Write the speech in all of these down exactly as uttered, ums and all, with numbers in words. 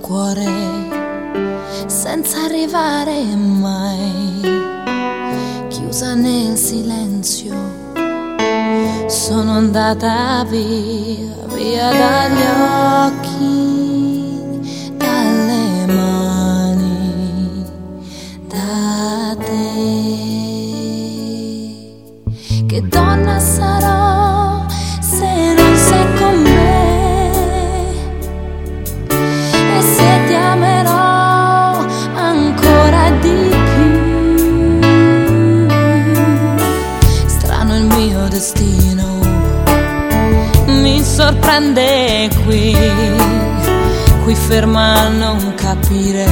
cuore senza arrivare mai, chiusa nel silenzio. Sono andata via, via dagli occhi, dalle mani, da te. Che donna sarò se non sei con me, e se ti amerò ancora di più. Strano il mio destino, mi sorprende qui, qui ferma a non capire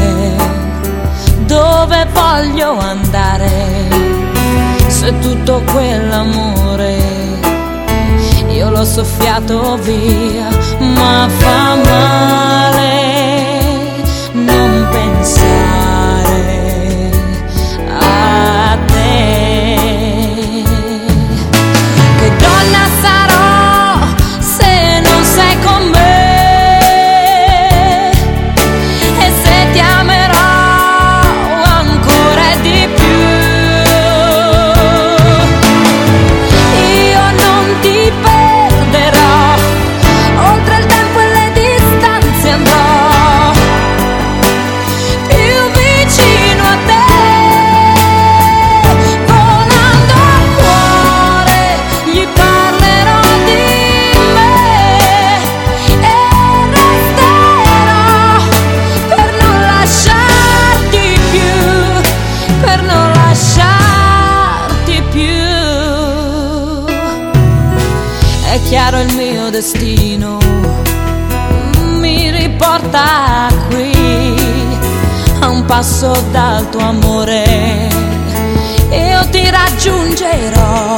dove voglio andare. Se tutto quell'amore io l'ho soffiato via, ma fa male non pensare a te. Che donna sarò se non sei con me, e se ti amerò ancora di più. Io non ti perderò, oltre il tempo e le distanze andrò più vicino a te, volando al cuore gli parlerò di me e resterò per non lasciarti più, per non lasciarti più. È chiaro il mio destino mi riporta qui, a un passo dal tuo amore io ti raggiungerò,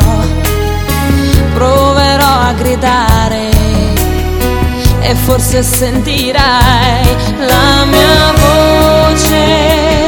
proverò a gridare e forse sentirai la mia voce